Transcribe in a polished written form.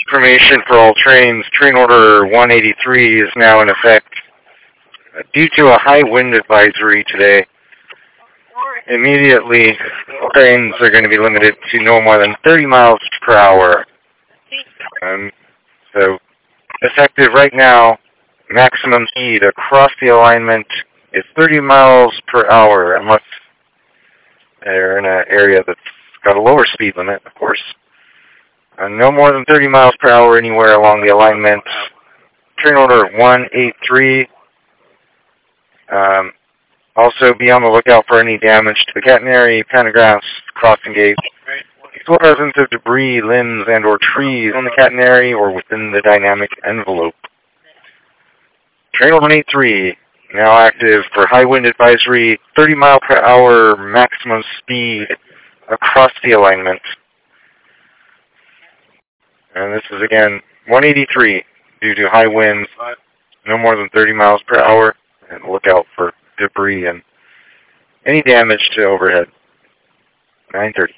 information for all trains. Train order 183 is now in effect. Due to a high wind advisory today, immediately trains are going to be limited to no more than 30 miles per hour. So effective right now, maximum speed across the alignment is 30 miles per hour, unless they're in an area that's got a lower speed limit, of course. No more than 30 miles per hour anywhere along the alignment. Train order 183. Also be on the lookout for any damage to the catenary, pantographs, crossing gates. Presence of debris, limbs, and or trees on the catenary or within the dynamic envelope. Train 183, now active for high wind advisory, 30 mile per hour maximum speed across the alignment. And this is again 183 due to high winds, no more than 30 miles per hour, and look out for debris and any damage to overhead. 9:30.